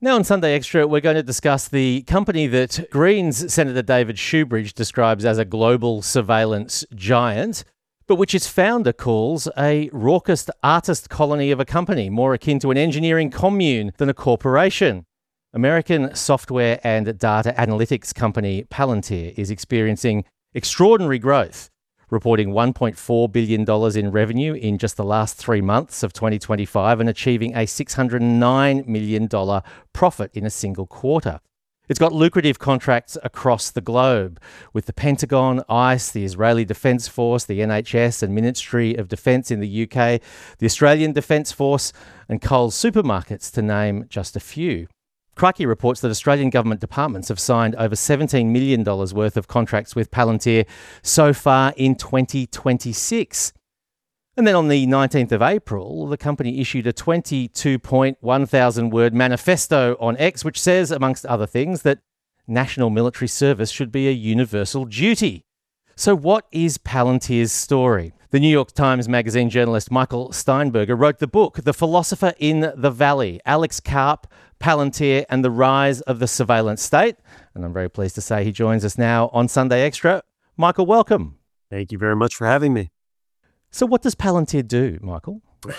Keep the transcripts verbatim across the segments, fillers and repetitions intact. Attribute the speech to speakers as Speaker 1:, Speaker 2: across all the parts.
Speaker 1: Now on Sunday Extra, we're going to discuss the company that Greens Senator David Shoebridge describes as a global surveillance giant, but which its founder calls a raucous artist colony of a company, more akin to an engineering commune than a corporation. American software and data analytics company Palantir is experiencing extraordinary growth, reporting one point four billion dollars in revenue in just the last three months of twenty twenty-five and achieving a six hundred nine million dollars profit in a single quarter. It's got lucrative contracts across the globe with the Pentagon, ICE, the Israeli Defence Force, the N H S and Ministry of Defence in the U K, the Australian Defence Force and Coles supermarkets, to name just a few. Crikey reports that Australian government departments have signed over seventeen million dollars worth of contracts with Palantir so far in twenty twenty-six. And then on the nineteenth of April, the company issued a twenty-two point one thousand word manifesto on X, which says, amongst other things, that national military service should be a universal duty. So what is Palantir's story? The New York Times Magazine journalist Michael Steinberger wrote the book, The Philosopher in the Valley, Alex Karp, Palantir and the Rise of the Surveillance State. And I'm very pleased to say he joins us now on Sunday Extra. Michael, welcome.
Speaker 2: Thank you very much for having me.
Speaker 1: So what does Palantir do, Michael?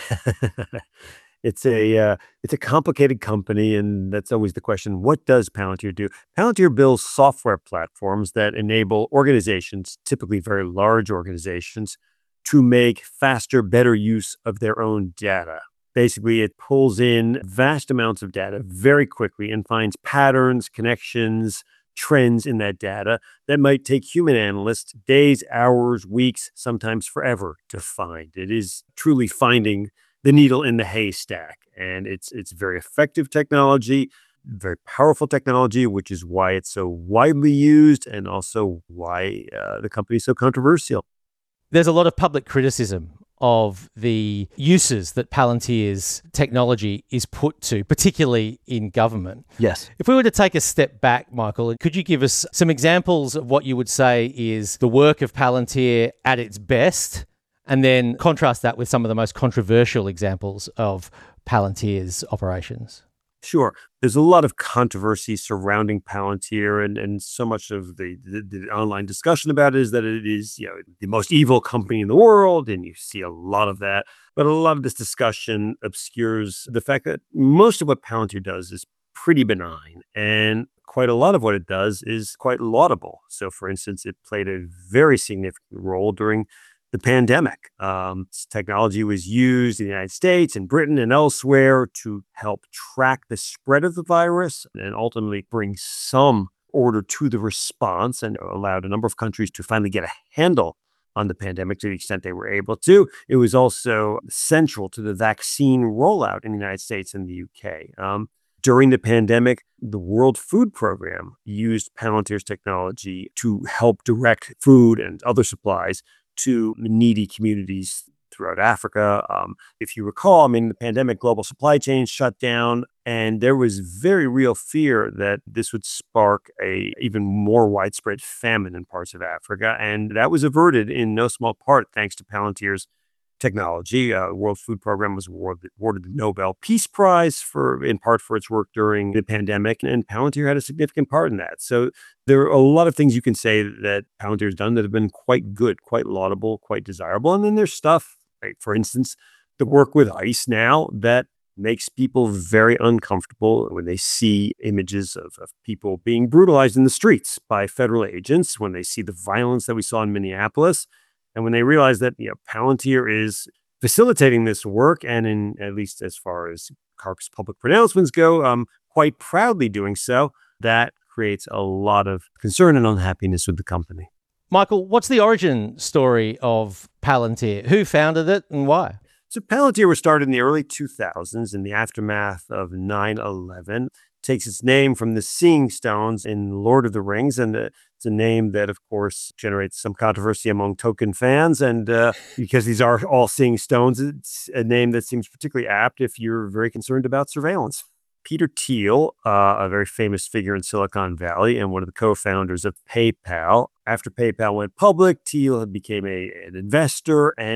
Speaker 2: It's a uh, it's a complicated company, and that's always the question. What does Palantir do? Palantir builds software platforms that enable organizations, typically very large organizations, to make faster, better use of their own data. Basically, it pulls in vast amounts of data very quickly and finds patterns, connections, trends in that data that might take human analysts days, hours, weeks, sometimes forever to find. It is truly finding the needle in the haystack, and it's it's very effective technology, very powerful technology, which is why it's so widely used and also why uh, the company is so controversial.
Speaker 1: There's a lot of public criticism of the uses that Palantir's technology is put to, particularly in government.
Speaker 2: Yes.
Speaker 1: If we were to take a step back, Michael, could you give us some examples of what you would say is the work of Palantir at its best, and then contrast that with some of the most controversial examples of Palantir's operations?
Speaker 2: Sure. There's a lot of controversy surrounding Palantir, and, and so much of the, the, the online discussion about it is that it is, you know, the most evil company in the world, and you see a lot of that. But a lot of this discussion obscures the fact that most of what Palantir does is pretty benign, and quite a lot of what it does is quite laudable. So, for instance, it played a very significant role during the pandemic. Um, technology was used in the United States and Britain and elsewhere to help track the spread of the virus and ultimately bring some order to the response, and allowed a number of countries to finally get a handle on the pandemic to the extent they were able to. It was also central to the vaccine rollout in the United States and the U K. Um, During the pandemic, the World Food Program used Palantir's technology to help direct food and other supplies to needy communities throughout Africa. Um, if you recall, I mean, the pandemic, global supply chains shut down, and there was very real fear that this would spark a even more widespread famine in parts of Africa. And that was averted in no small part thanks to Palantir's technology. Uh, World Food Program was awarded, awarded the Nobel Peace Prize for, in part, for its work during the pandemic, and Palantir had a significant part in that. So there are a lot of things you can say that Palantir has done that have been quite good, quite laudable, quite desirable. And then there's stuff, like, for instance, the work with ICE now that makes people very uncomfortable when they see images of, of people being brutalized in the streets by federal agents, when they see the violence that we saw in Minneapolis. And when they realize that, you know, Palantir is facilitating this work, and in, at least as far as Karp's public pronouncements go, um, quite proudly doing so, that creates a lot of concern and unhappiness with the company.
Speaker 1: Michael, what's the origin story of Palantir? Who founded it and why?
Speaker 2: So Palantir was started in the early two thousands in the aftermath of nine eleven. Takes its name from the Seeing Stones in Lord of the Rings, and uh, it's a name that, of course, generates some controversy among Tolkien fans. And uh, because these are all Seeing Stones, it's a name that seems particularly apt if you're very concerned about surveillance. Peter Thiel, uh, a very famous figure in Silicon Valley and one of the co-founders of PayPal. After PayPal went public, Thiel became a, an investor, and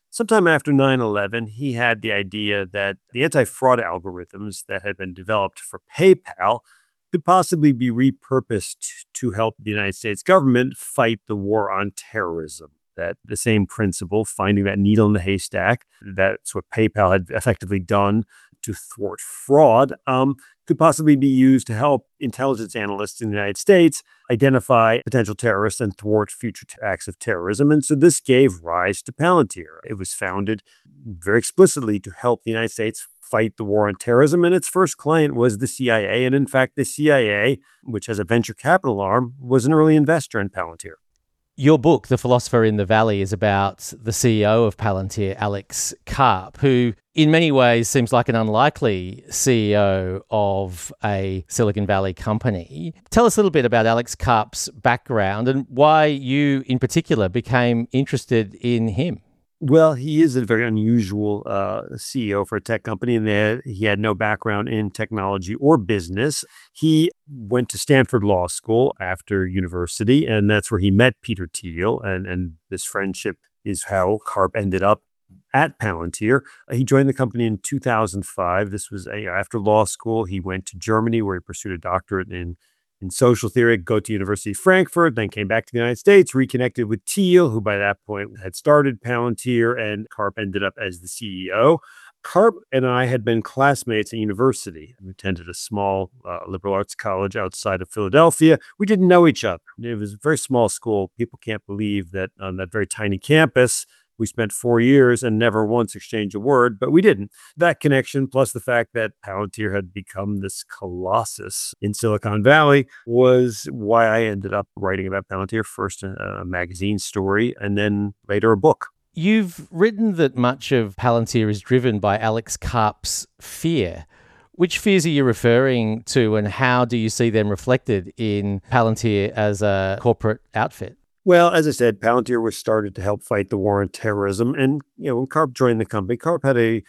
Speaker 2: Sometime after nine eleven, he had the idea that the anti-fraud algorithms that had been developed for PayPal could possibly be repurposed to help the United States government fight the war on terrorism. That the same principle, finding that needle in the haystack, that's what PayPal had effectively done to thwart fraud, um, could possibly be used to help intelligence analysts in the United States identify potential terrorists and thwart future t- acts of terrorism. And so this gave rise to Palantir. It was founded very explicitly to help the United States fight the war on terrorism. And its first client was the C I A. And in fact, the C I A, which has a venture capital arm, was an early investor in Palantir.
Speaker 1: Your book, The Philosopher in the Valley, is about the C E O of Palantir, Alex Karp, who in many ways seems like an unlikely C E O of a Silicon Valley company. Tell us a little bit about Alex Karp's background and why you in particular became interested in him.
Speaker 2: Well, he is a very unusual uh, C E O for a tech company in that he had no background in technology or business. He went to Stanford Law School after university, and that's where he met Peter Thiel. And, and this friendship is how Karp ended up at Palantir. Uh, he joined the company in two thousand five. This was a, after law school. He went to Germany, where he pursued a doctorate in in social theory at Goethe University Frankfurt, then came back to the United States, reconnected with Thiel, who by that point had started Palantir, and Karp ended up as the C E O. Karp and I had been classmates at university. We attended a small uh, liberal arts college outside of Philadelphia. We didn't know each other. It was a very small school. People can't believe that on that very tiny campus, we spent four years and never once exchanged a word, but we didn't. That connection, plus the fact that Palantir had become this colossus in Silicon Valley, was why I ended up writing about Palantir, first a, a magazine story and then later a book.
Speaker 1: You've written that much of Palantir is driven by Alex Karp's fear. Which fears are you referring to, and how do you see them reflected in Palantir as a corporate outfit?
Speaker 2: Well, as I said, Palantir was started to help fight the war on terrorism. And, you know, when Karp joined the company, Karp had a,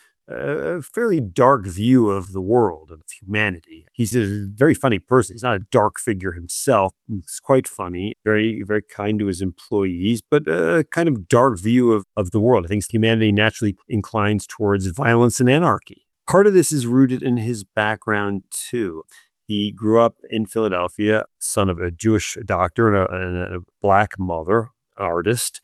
Speaker 2: a fairly dark view of the world, of humanity. He's a very funny person. He's not a dark figure himself. He's quite funny, very, very kind to his employees, but a kind of dark view of, of the world. I think humanity naturally inclines towards violence and anarchy. Part of this is rooted in his background, too. He grew up in Philadelphia, son of a Jewish doctor and a, and a black mother, artist.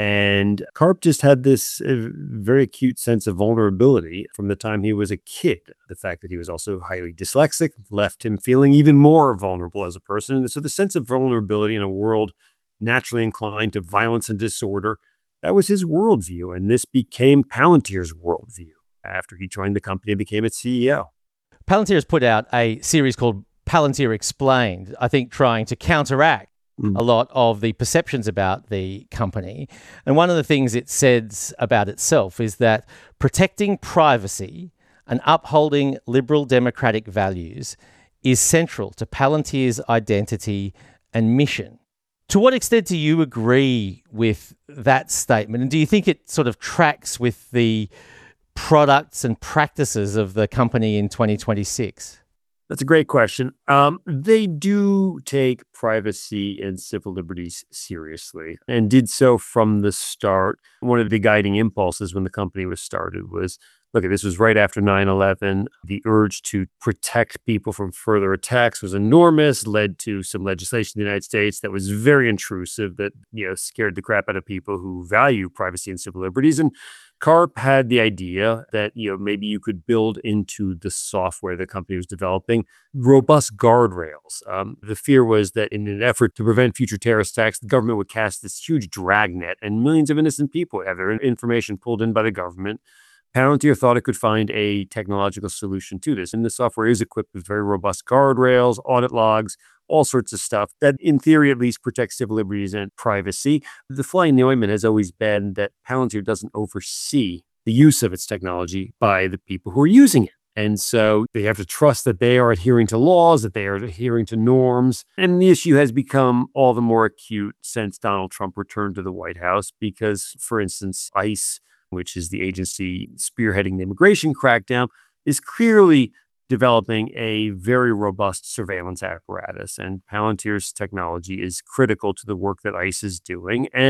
Speaker 2: And Karp just had this uh, very acute sense of vulnerability from the time he was a kid. The fact that he was also highly dyslexic left him feeling even more vulnerable as a person. And so the sense of vulnerability in a world naturally inclined to violence and disorder, that was his worldview. And this became Palantir's worldview after he joined the company and became its C E O.
Speaker 1: Palantir has put out a series called Palantir Explained, I think trying to counteract mm. a lot of the perceptions about the company. And one of the things it says about itself is that protecting privacy and upholding liberal democratic values is central to Palantir's identity and mission. To what extent do you agree with that statement? And do you think it sort of tracks with the products and practices of the company in twenty twenty-six?
Speaker 2: That's a great question. Um, they do take privacy and civil liberties seriously and did so from the start. One of the guiding impulses when the company was started was, look, this was right after nine eleven. The urge to protect people from further attacks was enormous, led to some legislation in the United States that was very intrusive, that, you know, scared the crap out of people who value privacy and civil liberties. And Karp had the idea that, you know, maybe you could build into the software the company was developing robust guardrails. Um, the fear was that in an effort to prevent future terrorist attacks, the government would cast this huge dragnet and millions of innocent people would have their information pulled in by the government. Palantir thought it could find a technological solution to this. And the software is equipped with very robust guardrails, audit logs, all sorts of stuff that, in theory, at least protects civil liberties and privacy. The fly in the ointment has always been that Palantir doesn't oversee the use of its technology by the people who are using it. And so they have to trust that they are adhering to laws, that they are adhering to norms. And the issue has become all the more acute since Donald Trump returned to the White House because, for instance, ICE, which is the agency spearheading the immigration crackdown, is clearly developing a very robust surveillance apparatus. And Palantir's technology is critical to the work that ICE is doing. And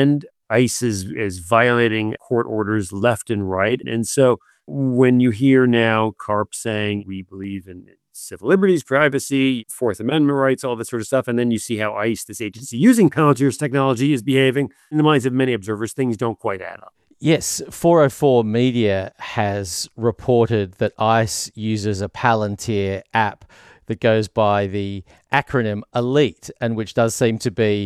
Speaker 2: ICE is, is violating court orders left and right. And so when you hear now CARP saying we believe in civil liberties, privacy, Fourth Amendment rights, all this sort of stuff, and then you see how ICE, this agency using Palantir's technology, is behaving, in the minds of many observers, things don't quite add up.
Speaker 1: Yes, four oh four Media has reported that ICE uses a Palantir app that goes by the acronym ELITE, and which does seem to be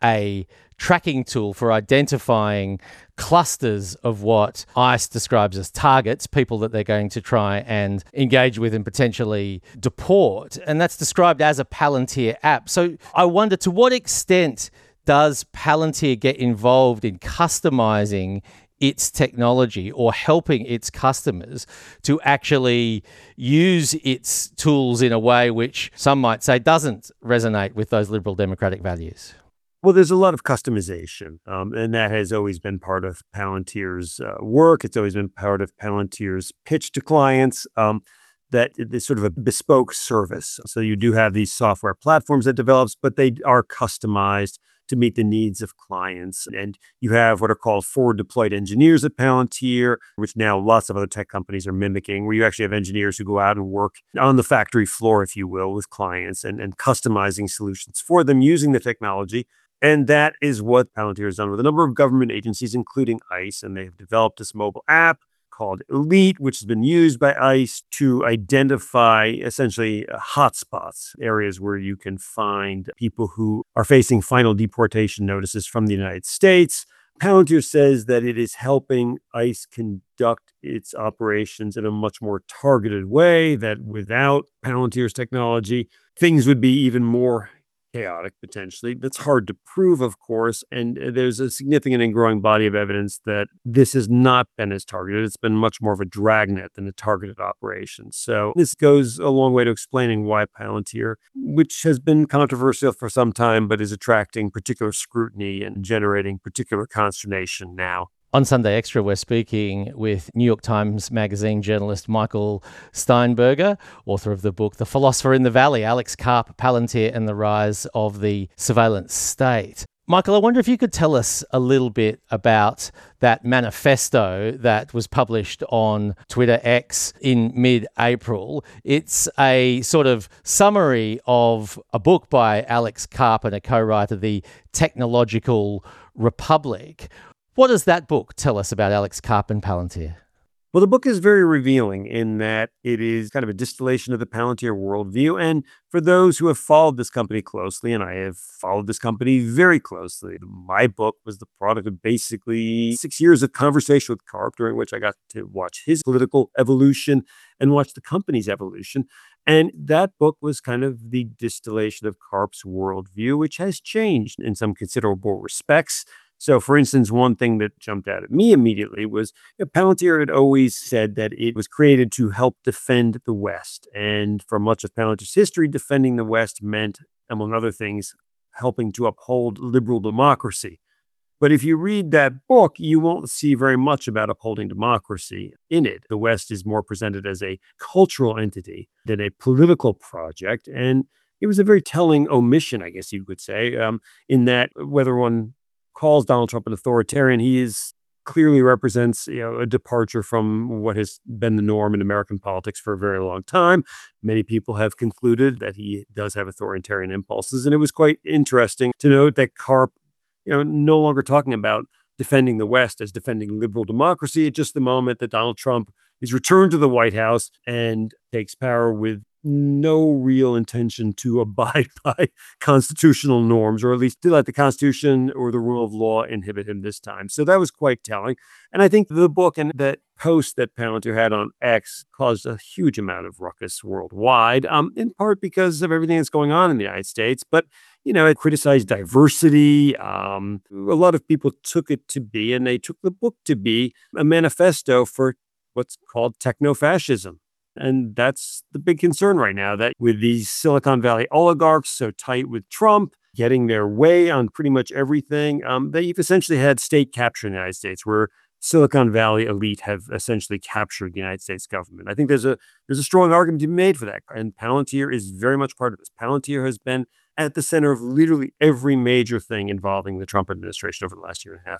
Speaker 1: a tracking tool for identifying clusters of what ICE describes as targets, people that they're going to try and engage with and potentially deport. And that's described as a Palantir app. So I wonder, to what extent does Palantir get involved in customizing its technology or helping its customers to actually use its tools in a way which some might say doesn't resonate with those liberal democratic values?
Speaker 2: Well, there's a lot of customization, um, and that has always been part of Palantir's uh, work. It's always been part of Palantir's pitch to clients, um, that it's sort of a bespoke service. So you do have these software platforms that develops, but they are customized to meet the needs of clients. And you have what are called forward deployed engineers at Palantir, which now lots of other tech companies are mimicking, where you actually have engineers who go out and work on the factory floor, if you will, with clients and, and customizing solutions for them using the technology. And that is what Palantir has done with a number of government agencies, including ICE. And they've developed this mobile app called ELITE, which has been used by ICE to identify essentially hotspots, areas where you can find people who are facing final deportation notices from the United States. Palantir says that it is helping ICE conduct its operations in a much more targeted way, that without Palantir's technology, things would be even more chaotic, potentially. That's hard to prove, of course, and there's a significant and growing body of evidence that this has not been as targeted. It's been much more of a dragnet than a targeted operation. So this goes a long way to explaining why Palantir, which has been controversial for some time, but is attracting particular scrutiny and generating particular consternation now.
Speaker 1: On Sunday Extra, we're speaking with New York Times Magazine journalist Michael Steinberger, author of the book The Philosopher in the Valley, Alex Karp, Palantir and the Rise of the Surveillance State. Michael, I wonder if you could tell us a little bit about that manifesto that was published on Twitter X in mid-April. It's a sort of summary of a book by Alex Karp and a co-writer, The Technological Republic. What does that book tell us about Alex Karp and Palantir?
Speaker 2: Well, the book is very revealing in that it is kind of a distillation of the Palantir worldview. And for those who have followed this company closely, and I have followed this company very closely, my book was the product of basically six years of conversation with Karp, during which I got to watch his political evolution and watch the company's evolution. And that book was kind of the distillation of Karp's worldview, which has changed in some considerable respects. So, for instance, one thing that jumped out at me immediately was, you know, Palantir had always said that it was created to help defend the West. And for much of Palantir's history, defending the West meant, among other things, helping to uphold liberal democracy. But if you read that book, you won't see very much about upholding democracy in it. The West is more presented as a cultural entity than a political project. And it was a very telling omission, I guess you could say, um, in that whether one calls Donald Trump an authoritarian, he is clearly represents, you know, a departure from what has been the norm in American politics for a very long time. Many people have concluded that he does have authoritarian impulses, and it was quite interesting to note that Karp, you know, no longer talking about defending the West as defending liberal democracy at just the moment that Donald Trump is returned to the White House and takes power with no real intention to abide by constitutional norms, or at least to let the Constitution or the rule of law inhibit him this time. So that was quite telling. And I think the book and that post that Palantir had on X caused a huge amount of ruckus worldwide, um, in part because of everything that's going on in the United States. But, you know, it criticized diversity. Um, a lot of people took it to be, and they took the book to be, a manifesto for what's called techno-fascism. And that's the big concern right now, that with these Silicon Valley oligarchs so tight with Trump, getting their way on pretty much everything, um, they've essentially had state capture in the United States, where Silicon Valley elite have essentially captured the United States government. I think there's a there's a strong argument to be made for that. And Palantir is very much part of this. Palantir has been at the center of literally every major thing involving the Trump administration over the last year and a half.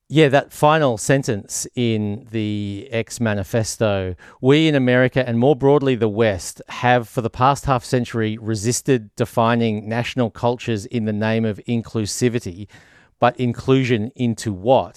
Speaker 1: Yeah, that final sentence in the X manifesto, we in America and more broadly the West have for the past half century resisted defining national cultures in the name of inclusivity, but inclusion into what?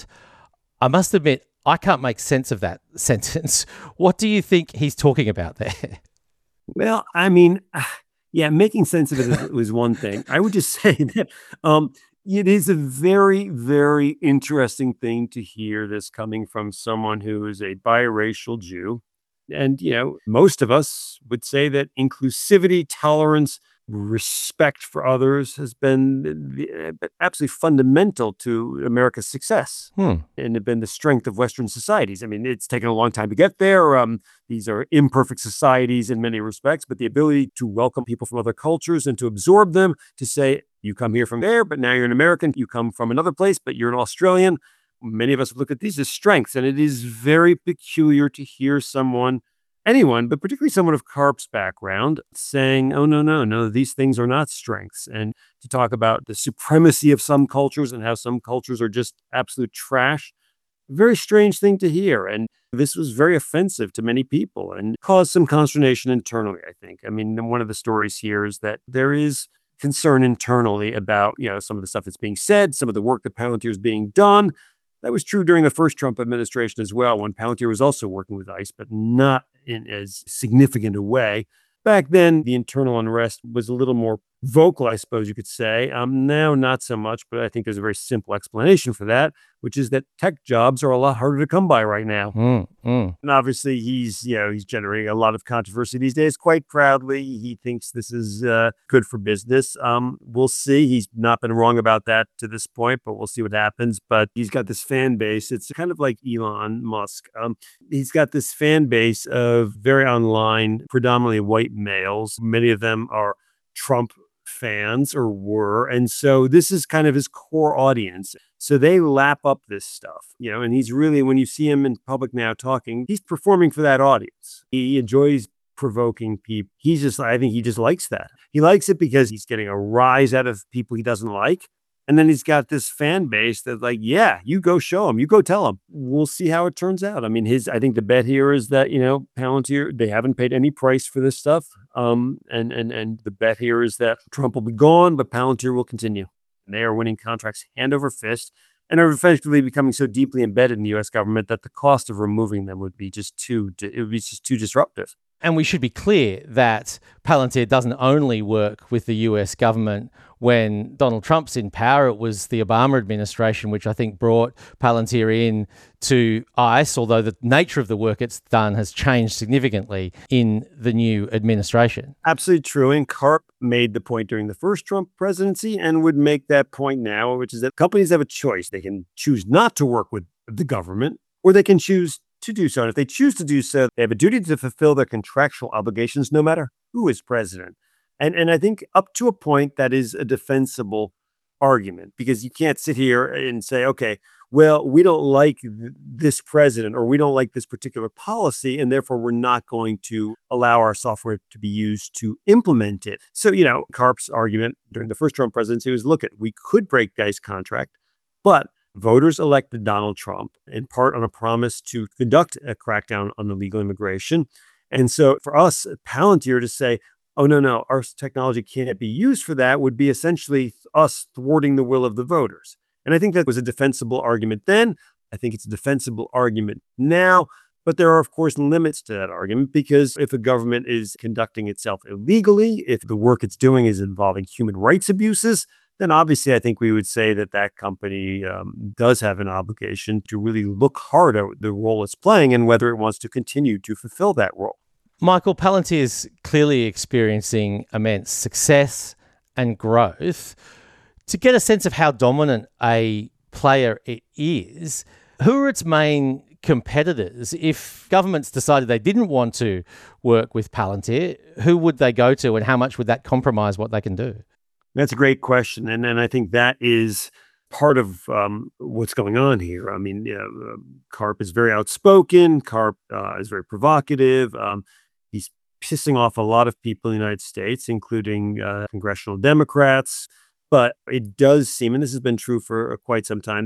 Speaker 1: I must admit, I can't make sense of that sentence. What do you think he's talking about there?
Speaker 2: Well, I mean, yeah, making sense of it is, was one thing. I would just say that um, it is a very, very interesting thing to hear this coming from someone who is a biracial Jew. And, you know, most of us would say that inclusivity, tolerance, respect for others has been the- uh, absolutely fundamental to America's success
Speaker 1: Hmm.
Speaker 2: and have been the strength of Western societies. I mean, it's taken a long time to get there. Um, these are imperfect societies in many respects, but the ability to welcome people from other cultures and to absorb them, to say, you come here from there, but now you're an American, you come from another place, but you're an Australian. Many of us look at these as strengths, and it is very peculiar to hear someone, anyone, but particularly someone of Karp's background, saying, oh, no, no, no, these things are not strengths. And to talk about the supremacy of some cultures and how some cultures are just absolute trash. Very strange thing to hear. And this was very offensive to many people and caused some consternation internally, I think. I mean, one of the stories here is that there is concern internally about, you know, some of the stuff that's being said, some of the work that Palantir is being done. That was true during the first Trump administration as well, when Palantir was also working with ICE, but not in as significant a way. Back then, the internal unrest was a little more vocal, I suppose you could say. Um, now, not so much, but I think there's a very simple explanation for that, which is that tech jobs are a lot harder to come by right now.
Speaker 1: Mm, mm.
Speaker 2: And obviously, he's, you know, he's generating a lot of controversy these days, quite proudly. He thinks this is uh, good for business. Um, we'll see. He's not been wrong about that to this point, but we'll see what happens. But he's got this fan base. It's kind of like Elon Musk. Um, he's got this fan base of very online, predominantly white males. Many of them are Trump fans or were. And so this is kind of his core audience. So they lap up this stuff, you know, and he's really, when you see him in public now talking, he's performing for that audience. He enjoys provoking people. He's just, I think he just likes that. He likes it because he's getting a rise out of people he doesn't like. And then he's got this fan base that, like, yeah, you go show him, you go tell him. We'll see how it turns out. I mean, his, I think the bet here is that, you know, Palantir, they haven't paid any price for this stuff. Um, and, and, and the bet here is that Trump will be gone, but Palantir will continue. And they are winning contracts hand over fist and are effectively becoming so deeply embedded in the U S government that the cost of removing them would be just too, it would be just too disruptive.
Speaker 1: And we should be clear that Palantir doesn't only work with the U S government. When Donald Trump's in power, it was the Obama administration, which I think brought Palantir in to ICE, although the nature of the work it's done has changed significantly in the new administration.
Speaker 2: Absolutely true. And Karp made the point during the first Trump presidency and would make that point now, which is that companies have a choice. They can choose not to work with the government, or they can choose to do so. And if they choose to do so, they have a duty to fulfill their contractual obligations, no matter who is president. And and I think up to a point that is a defensible argument, because you can't sit here and say, okay, well, we don't like th- this president, or we don't like this particular policy, and therefore we're not going to allow our software to be used to implement it. So, you know, Karp's argument during the first Trump presidency was, look, at we could break Guy's contract, but voters elected Donald Trump in part on a promise to conduct a crackdown on illegal immigration. And so for us, Palantir, to say, oh, no, no, our technology can't be used for that, would be essentially us thwarting the will of the voters. And I think that was a defensible argument then. I think it's a defensible argument now. But there are, of course, limits to that argument, because if a government is conducting itself illegally, if the work it's doing is involving human rights abuses, then obviously I think we would say that that company um, does have an obligation to really look hard at the role it's playing and whether it wants to continue to fulfill that role.
Speaker 1: Michael, Palantir is clearly experiencing immense success and growth. To get a sense of how dominant a player it is, who are its main competitors? If governments decided they didn't want to work with Palantir, who would they go to, and how much would that compromise what they can do?
Speaker 2: That's a great question. And and I think that is part of um, what's going on here. I mean, yeah, uh, Karp is very outspoken. Karp uh, is very provocative. Um, he's pissing off a lot of people in the United States, including uh, congressional Democrats. But it does seem, and this has been true for quite some time, that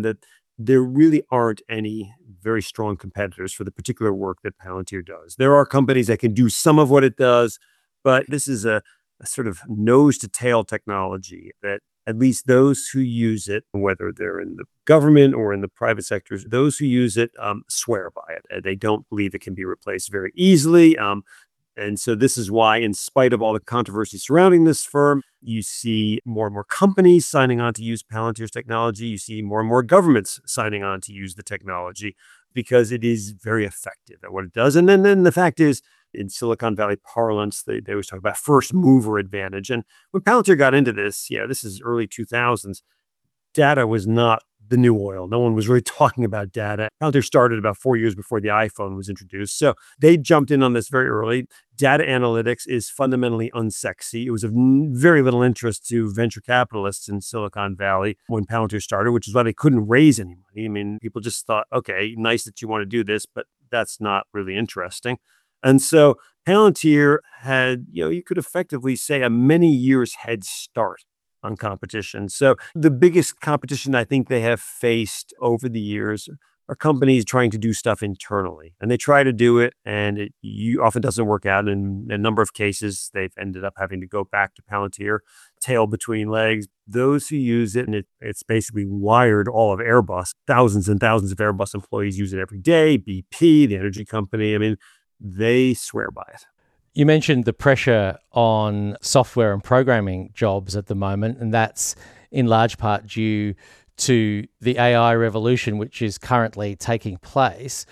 Speaker 2: there really aren't any very strong competitors for the particular work that Palantir does. There are companies that can do some of what it does, but this is a, a sort of nose to tail technology that at least those who use it, whether they're in the government or in the private sectors, those who use it um, swear by it. Uh, They don't believe it can be replaced very easily. Um, and so this is why, in spite of all the controversy surrounding this firm, you see more and more companies signing on to use Palantir's technology. You see more and more governments signing on to use the technology because it is very effective at what it does. And then, then the fact is, in Silicon Valley parlance, they, they always talk about first mover advantage. And when Palantir got into this, yeah, this is early two thousands, data was not the new oil. No one was really talking about data. Palantir started about four years before the iPhone was introduced. So they jumped in on this very early. Data analytics is fundamentally unsexy. It was of n- very little interest to venture capitalists in Silicon Valley when Palantir started, which is why they couldn't raise any money. I mean, people just thought, okay, nice that you want to do this, but that's not really interesting. And so Palantir had, you know, you could effectively say a many years head start on competition. So the biggest competition I think they have faced over the years are companies trying to do stuff internally. And they try to do it, and it you, often doesn't work out. In a number of cases, they've ended up having to go back to Palantir, tail between legs. Those who use it, and it, it's basically wired all of Airbus. Thousands and thousands of Airbus employees use it every day. B P, the energy company, I mean, they swear by it.
Speaker 1: You mentioned the pressure on software and programming jobs at the moment, and that's in large part due to the A I revolution, which is currently taking place.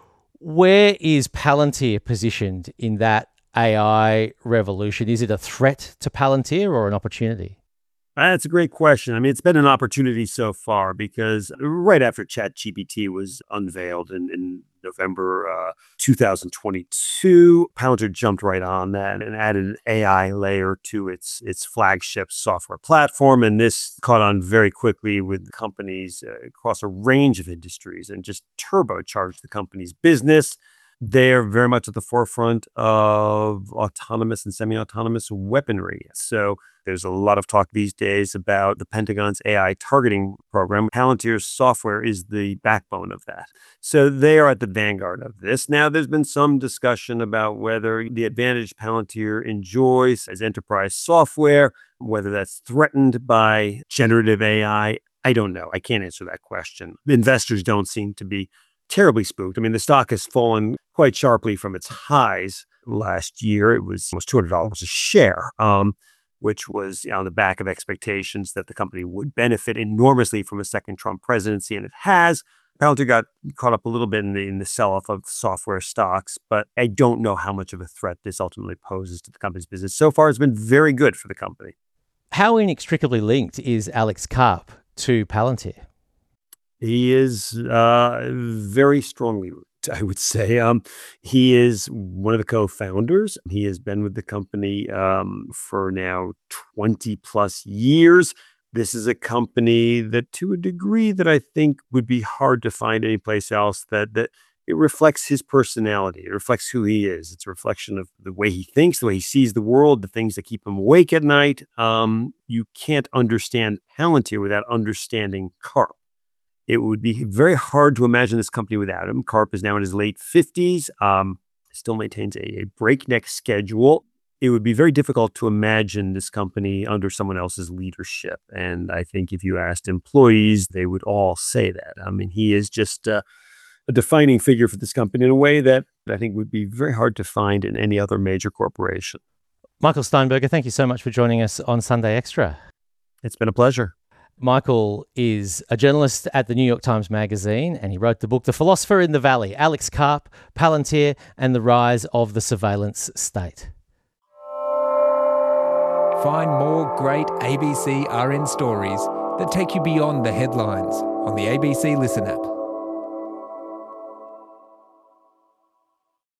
Speaker 1: Where is Palantir positioned in that A I revolution? Is it a threat to Palantir or an opportunity?
Speaker 2: That's a great question. I mean, it's been an opportunity so far because right after ChatGPT was unveiled in, in November uh, two thousand twenty-two, Palantir jumped right on that and added an A I layer to its its flagship software platform. And this caught on very quickly with companies uh, across a range of industries and just turbocharged the company's business. They're very much at the forefront of autonomous and semi-autonomous weaponry. So there's a lot of talk these days about the Pentagon's A I targeting program. Palantir's software is the backbone of that. So they are at the vanguard of this. Now, there's been some discussion about whether the advantage Palantir enjoys as enterprise software, whether that's threatened by generative A I. I don't know. I can't answer that question. Investors don't seem to be terribly spooked. I mean, the stock has fallen quite sharply from its highs last year. It was almost two hundred dollars a share, um, which was you know, on the back of expectations that the company would benefit enormously from a second Trump presidency, and it has. Palantir got caught up a little bit in the, in the sell-off of software stocks, but I don't know how much of a threat this ultimately poses to the company's business. So far, it's been very good for the company.
Speaker 1: How inextricably linked is Alex Karp to Palantir?
Speaker 2: He is uh, very strongly linked, I would say. Um, he is one of the co-founders. He has been with the company um, for now twenty plus years. This is a company that, to a degree, that I think would be hard to find anyplace else, that that it reflects his personality. It reflects who he is. It's a reflection of the way he thinks, the way he sees the world, the things that keep him awake at night. Um, you can't understand Palantir without understanding Karp. It would be very hard to imagine this company without him. Karp is now in his late fifties, um, still maintains a, a breakneck schedule. It would be very difficult to imagine this company under someone else's leadership. And I think if you asked employees, they would all say that. I mean, he is just uh, a defining figure for this company in a way that I think would be very hard to find in any other major corporation.
Speaker 1: Michael Steinberger, thank you so much for joining us on Sunday Extra.
Speaker 2: It's been a pleasure.
Speaker 1: Michael is a journalist at the New York Times Magazine, and he wrote the book The Philosopher in the Valley, Alex Karp, Palantir, and the Rise of the Surveillance State.
Speaker 3: Find more great A B C R N stories that take you beyond the headlines on the A B C Listen app.